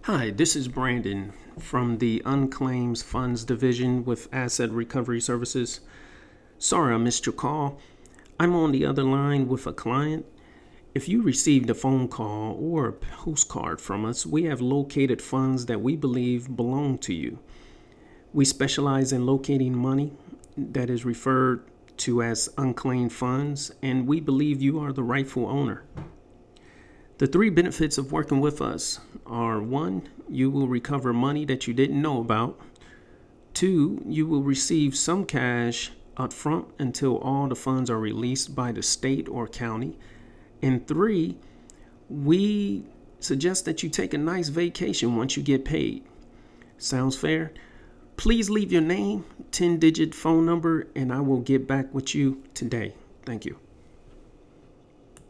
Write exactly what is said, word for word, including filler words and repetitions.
Hi, this is Brandon from the Unclaims Funds Division with Asset Recovery Services. Sorry I missed your call. I'm on the other line with a client. If you received a phone call or a postcard from us, we have located funds that we believe belong to you. We specialize in locating money that is referred to as unclaimed funds, and we believe you are the rightful owner. The three benefits of working with us are: one, you will recover money that you didn't know about. Two, you will receive some cash upfront until all the funds are released by the state or county. And three, we suggest that you take a nice vacation once you get paid. Sounds fair? Please leave your name, ten digit phone number, and I will get back with you today. Thank you.